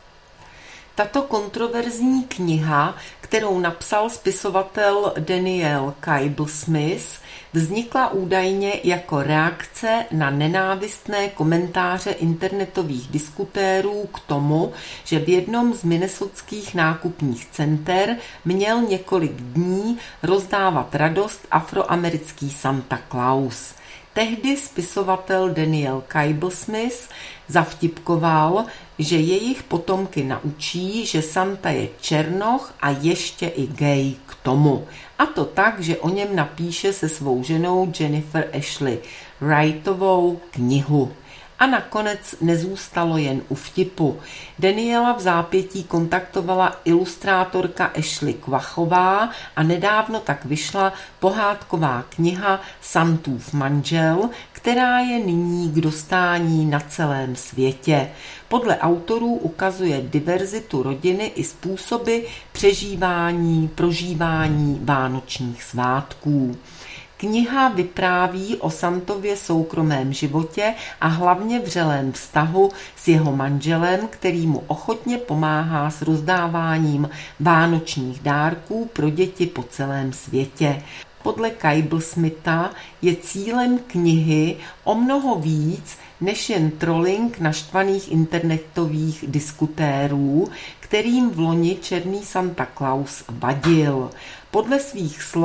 Tato kontroverzní kniha, kterou napsal spisovatel Daniel Cable-Smith, vznikla údajně jako reakce na nenávistné komentáře internetových diskutérů k tomu, že v jednom z minnesotských nákupních center měl několik dní rozdávat radost afroamerický Santa Claus. Tehdy spisovatel Daniel Cable-Smith zavtipkoval, že jejich potomky naučí, že Santa je černoch a ještě i gay k tomu. A to tak, že o něm napíše se svou ženou Jennifer Ashley Wrightovou knihu. A nakonec nezůstalo jen u vtipu. Daniela v zápětí kontaktovala ilustrátorka Ashley Kvachová a nedávno tak vyšla pohádková kniha Santův manžel, která je nyní k dostání na celém světě. Podle autorů ukazuje diverzitu rodiny i způsoby přežívání, prožívání vánočních svátků. Kniha vypráví o Santově soukromém životě a hlavně vřelém vztahu s jeho manželem, který mu ochotně pomáhá s rozdáváním vánočních dárků pro děti po celém světě. Podle Cable-Smitha je cílem knihy o mnoho víc než jen trolling naštvaných internetových diskutérů, kterým v loni černý Santa Claus vadil. Podle svých slov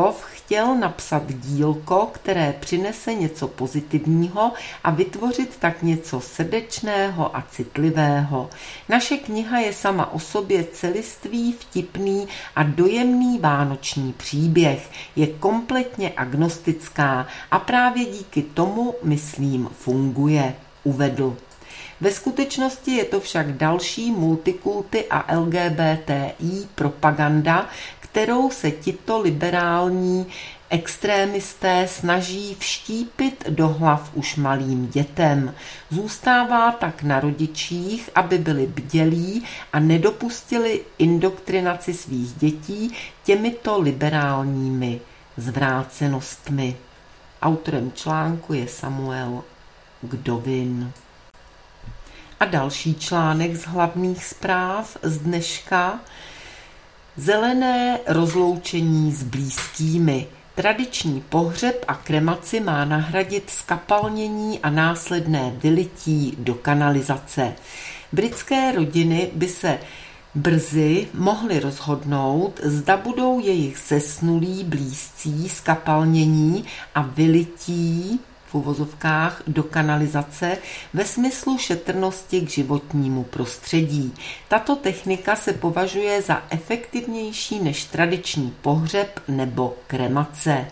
chtěl napsat dílko, které přinese něco pozitivního a vytvořit tak něco srdečného a citlivého. Naše kniha je sama o sobě celistvý, vtipný a dojemný vánoční příběh. Je kompletně agnostická a právě díky tomu, myslím, funguje, uvedl. Ve skutečnosti je to však další multikulty a L G B T I propaganda, kterou se tito liberální extrémisté snaží vštípit do hlav už malým dětem. Zůstává tak na rodičích, aby byli bdělí a nedopustili indoktrinaci svých dětí těmito liberálními zvrácenostmi. Autorem článku je Samuel Gdovin. A další článek z hlavních zpráv z dneška. Zelené rozloučení s blízkými. Tradiční pohřeb a kremaci má nahradit skapalnění a následné vylití do kanalizace. Britské rodiny by se brzy mohli rozhodnout, zda budou jejich zesnulí blízcí skapalnění a vylití v uvozovkách do kanalizace ve smyslu šetrnosti k životnímu prostředí. Tato technika se považuje za efektivnější než tradiční pohřeb nebo kremace.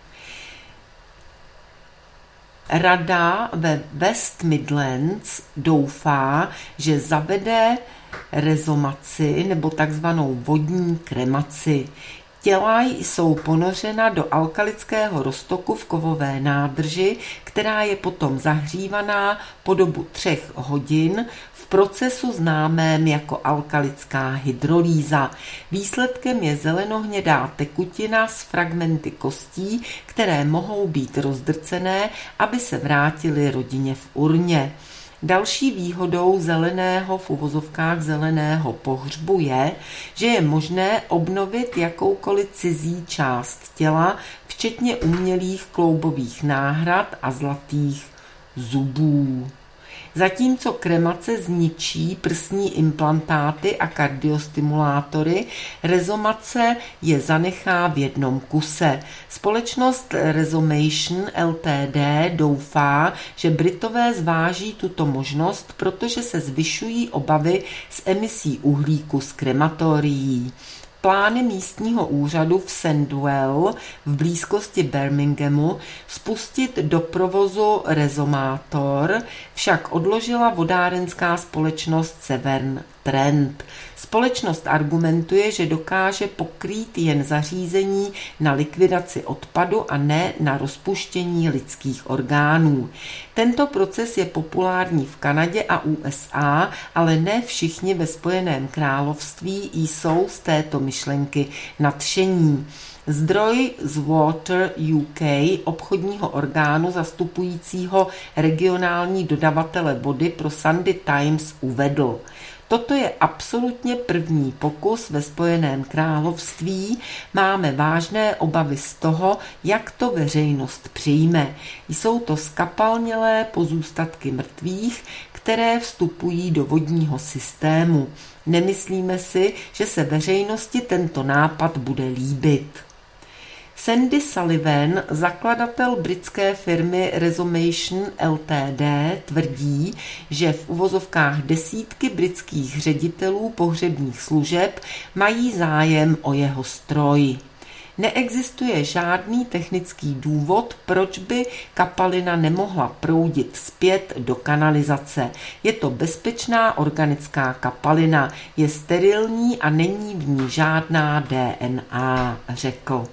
Rada ve West Midlands doufá, že zavede rezomaci nebo takzvanou vodní kremaci. Těla jsou ponořena do alkalického roztoku v kovové nádrži, která je potom zahřívaná po dobu třech hodin v procesu známém jako alkalická hydrolýza. Výsledkem je zelenohnědá tekutina s fragmenty kostí, které mohou být rozdrcené, aby se vrátily rodině v urně. Další výhodou zeleného v uvozovkách zeleného pohřbu je, že je možné obnovit jakoukoliv cizí část těla, včetně umělých kloubových náhrad a zlatých zubů. Zatímco kremace zničí prsní implantáty a kardiostimulátory, rezomace je zanechá v jednom kuse. Společnost Resomation Ltd doufá, že Britové zváží tuto možnost, protože se zvyšují obavy z emisí uhlíku z krematorií. Plány místního úřadu v Sandwell v blízkosti Birminghamu spustit do provozu rezomátor však odložila vodárenská společnost Severn Trent. Společnost argumentuje, že dokáže pokrýt jen zařízení na likvidaci odpadu a ne na rozpuštění lidských orgánů. Tento proces je populární v Kanadě a U S A, ale ne všichni ve Spojeném království jsou z této myšlenky nadšení. Zdroj z Water U K, obchodního orgánu zastupujícího regionální dodavatele vody pro Sunday Times, uvedl: Toto je absolutně první pokus ve Spojeném království. Máme vážné obavy z toho, jak to veřejnost přijme. Jsou to skapalnělé pozůstatky mrtvých, které vstupují do vodního systému. Nemyslíme si, že se veřejnosti tento nápad bude líbit. Sandy Sullivan, zakladatel britské firmy Resomation Ltd, tvrdí, že v uvozovkách desítky britských ředitelů pohřebních služeb mají zájem o jeho stroj. Neexistuje žádný technický důvod, proč by kapalina nemohla proudit zpět do kanalizace. Je to bezpečná organická kapalina, je sterilní a není v ní žádná D N A, řekl.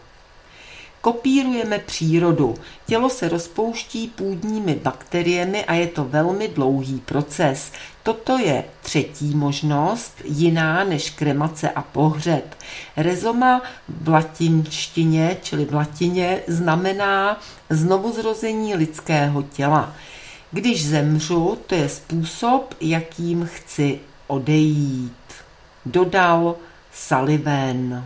Kopírujeme přírodu. Tělo se rozpouští půdními bakteriemi a je to velmi dlouhý proces. Toto je třetí možnost, jiná než kremace a pohřeb. Rezoma v latinštině, čili v latině, znamená znovuzrození lidského těla. Když zemřu, to je způsob, jakým chci odejít, dodal Sullivan.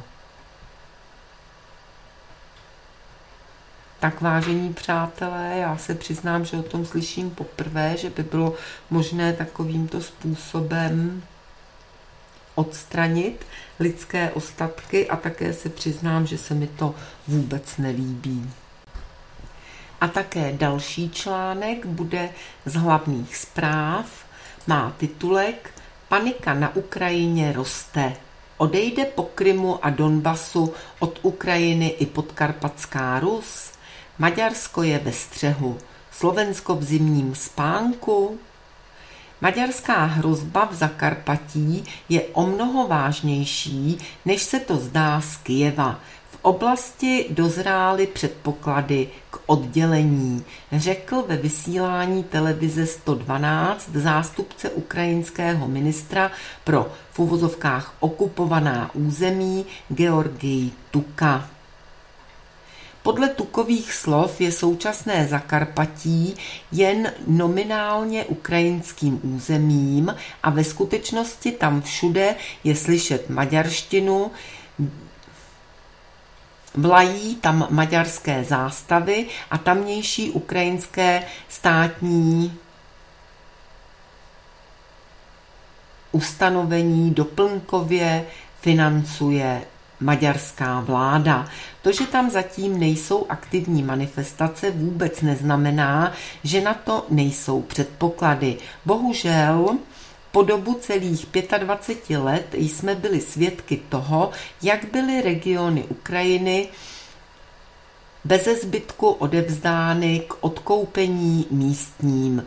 Tak, vážení přátelé, já se přiznám, že o tom slyším poprvé, že by bylo možné takovýmto způsobem odstranit lidské ostatky a také se přiznám, že se mi to vůbec nelíbí. A také další článek bude z hlavních zpráv, má titulek Panika na Ukrajině roste. Odejde po Krymu a Donbasu od Ukrajiny i Podkarpatská Rus? Maďarsko je ve střehu. Slovensko v zimním spánku? Maďarská hrozba v Zakarpatí je o mnoho vážnější, než se to zdá z Kyjeva. V oblasti dozrály předpoklady k oddělení, řekl ve vysílání televize sto dvanáct zástupce ukrajinského ministra pro v uvozovkách okupovaná území Georgij Tuka. Podle Tukových slov je současné Zakarpatí jen nominálně ukrajinským územím a ve skutečnosti tam všude je slyšet maďarštinu, vlají tam maďarské zástavy a tamnější ukrajinské státní ustanovení doplňkově financuje maďarská vláda. To, že tam zatím nejsou aktivní manifestace, vůbec neznamená, že na to nejsou předpoklady. Bohužel po dobu celých dvacet pět let jsme byli svědky toho, jak byly regiony Ukrajiny beze zbytku odevzdány k odkoupení místním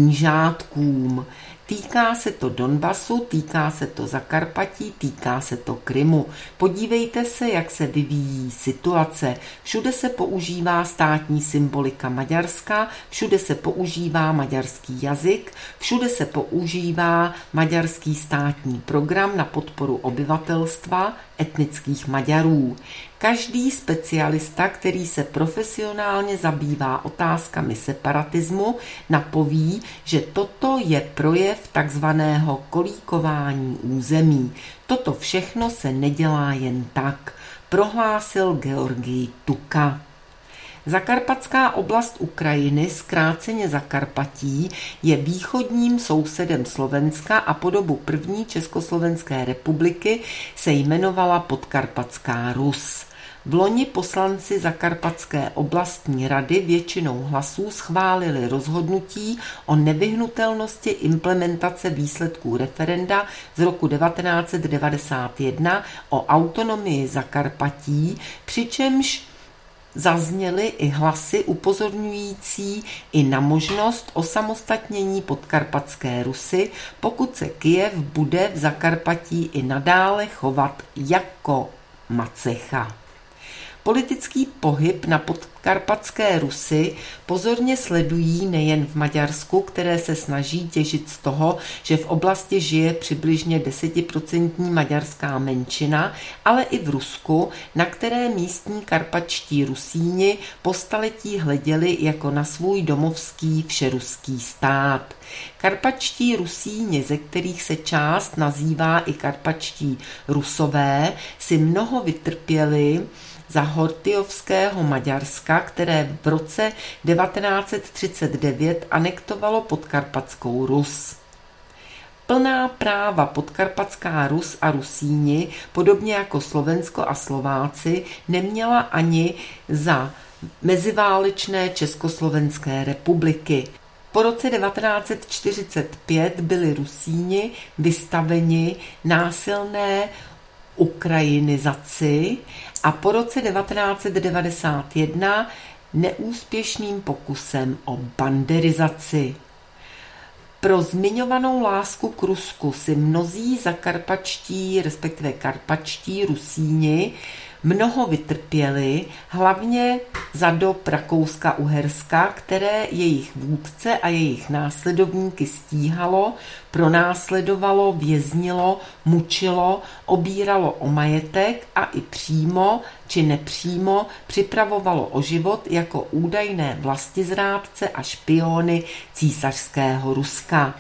knížátkům. Týká se to Donbasu, týká se to Zakarpatí, týká se to Krymu. Podívejte se, jak se vyvíjí situace. Všude se používá státní symbolika Maďarska, všude se používá maďarský jazyk, všude se používá maďarský státní program na podporu obyvatelstva etnických Maďarů. Každý specialista, který se profesionálně zabývá otázkami separatismu, napoví, že toto je projev takzvaného kolíkování území. Toto všechno se nedělá jen tak, prohlásil Georgij Tuka. Zakarpatská oblast Ukrajiny, zkráceně Zakarpatí, je východním sousedem Slovenska a po dobu první Československé republiky se jmenovala Podkarpatská Rus. Vloni poslanci Zakarpatské oblastní rady většinou hlasů schválili rozhodnutí o nevyhnutelnosti implementace výsledků referenda z roku devatenáct set devadesát jedna o autonomii Zakarpatí, přičemž zazněly i hlasy upozorňující i na možnost osamostatnění Podkarpatské Rusy, pokud se Kyjev bude v Zakarpatí i nadále chovat jako macecha. Politický pohyb na Podkarpatské Rusy pozorně sledují nejen v Maďarsku, které se snaží těžit z toho, že v oblasti žije přibližně desetiprocentní maďarská menšina, ale i v Rusku, na které místní karpatští Rusíni po staletí hleděli jako na svůj domovský všeruský stát. Karpatští Rusíni, ze kterých se část nazývá i karpatští Rusové, si mnoho vytrpěli za Horthyovského Maďarska, které v roce devatenáct set třicet devět anektovalo Podkarpatskou Rus. Plná práva Podkarpatská Rus a Rusíni, podobně jako Slovensko a Slováci, neměla ani za meziválečné Československé republiky. Po roce devatenáct set čtyřicet pět byli Rusíni vystaveni násilné ukrajinizaci a po roce devatenáct set devadesát jedna neúspěšným pokusem o banderizaci. Pro zmiňovanou lásku k Rusku si mnozí zakarpačtí, respektive karpačtí Rusíni mnoho vytrpěli, hlavně za dob Rakouska-Uherska, které jejich vůdce a jejich následovníky stíhalo, pronásledovalo, věznilo, mučilo, obíralo o majetek a i přímo či nepřímo připravovalo o život jako údajné vlastizrádce a špiony císařského Ruska.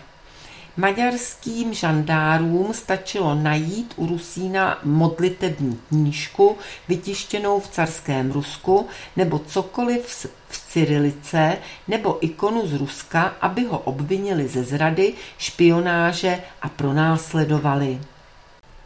Maďarským žandárům stačilo najít u Rusína modlitební knížku vytištěnou v carském Rusku nebo cokoliv v cyrilice nebo ikonu z Ruska, aby ho obvinili ze zrady, špionáže a pronásledovali.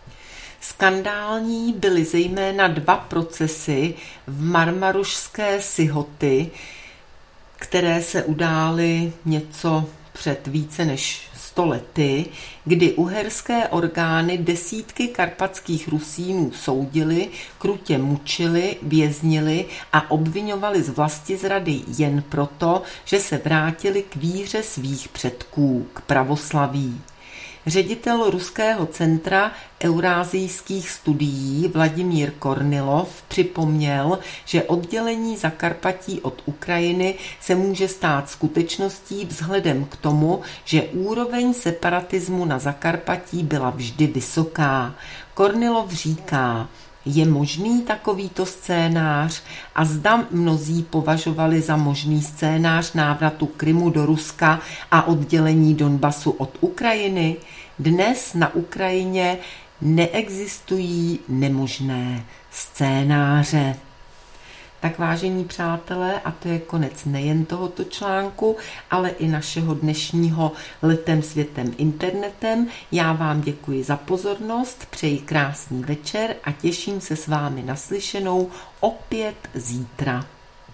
Skandální byly zejména dva procesy v Marmarušské Sihoty, které se udály něco před více než sto lety, kdy uherské orgány desítky karpatských Rusínů soudili, krutě mučili, věznili a obviňovali z vlastizrady jen proto, že se vrátili k víře svých předků, k pravoslaví. Ředitel Ruského centra eurázijských studií Vladimír Kornilov připomněl, že oddělení Zakarpatí od Ukrajiny se může stát skutečností vzhledem k tomu, že úroveň separatismu na Zakarpatí byla vždy vysoká. Kornilov říká: je možný takovýto scénář a zda mnozí považovali za možný scénář návratu Krymu do Ruska a oddělení Donbasu od Ukrajiny? Dnes na Ukrajině neexistují nemožné scénáře. Tak vážení přátelé, a to je konec nejen tohoto článku, ale i našeho dnešního Letem světem internetem. Já vám děkuji za pozornost, přeji krásný večer a těším se s vámi na slyšenou opět zítra.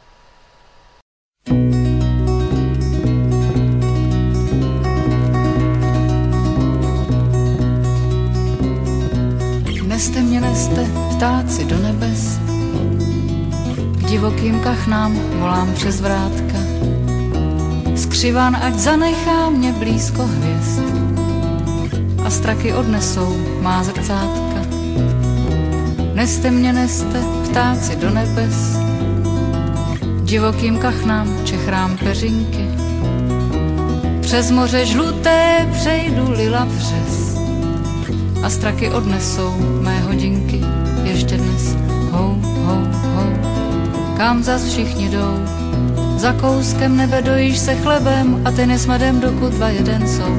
Neste mě, neste, ptáci do nebes, k divokým kachnám volám přes vrátka. Skřiván ať zanechá mě blízko hvězd a straky odnesou má zrcátka. Neste mě, neste, ptáci do nebes, divokým kachnám čechrám peřinky. Přes moře žluté přejdu lila vřes a straky odnesou mé hodinky ještě dnes. Hou, hou, hou, kam zas všichni jdou? Za kouskem nebe dojíš se chlebem a ten je s medem, dokud dva jeden jsou.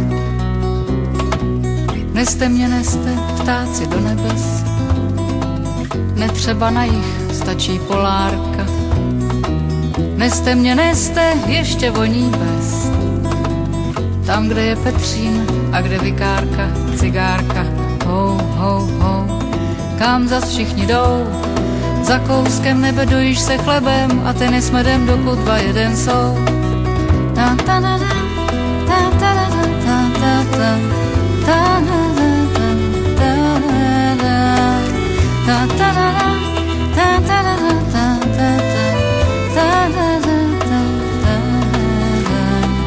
Neste mě, neste, ptáci do nebes, netřeba na jich, stačí polárka. Neste mě, neste, ještě voní bez, tam, kde je Petřín a kde vikárka, cigárka. Hou, hou, hou, kam zas všichni jdou? Za kouskem nebe dojíš se chlebem a ten je s medem, dokud dva jeden jsou. Ta ta ta ta ta ta ta ta ta ta ta ta ta.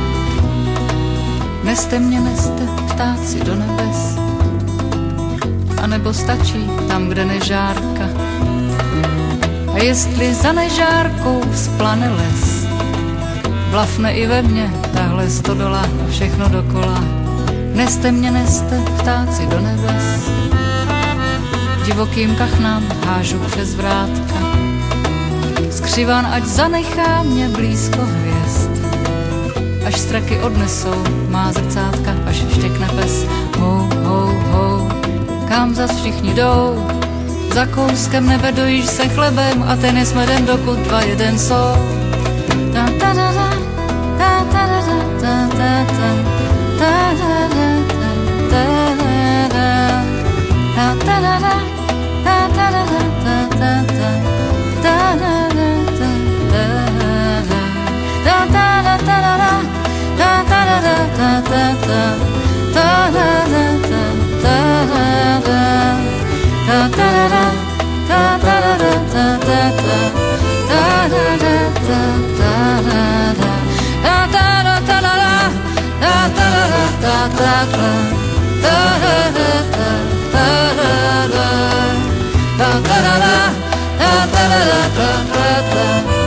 Neste mě, neste, ptáci do nebes, a nebo stačí tam, kde nežárka. A jestli za nežárkou vzplane les, blafne i ve mně tahle stodola a všechno dokola. Neste mě, neste, ptáci do nebes, divokým kachnám hážu přes vrátka. Skřiván ať zanechá mě blízko hvězd, až straky odnesou má zrcátka, až štěkne pes. Hou, hou, hou, kam zas všichni jdou? Za kouskem nebe dojíš se chlebem a ten je s medem, dokud dva jeden jsou. Ta ta ta ta ta ta ta ta ta ta ta ta ta.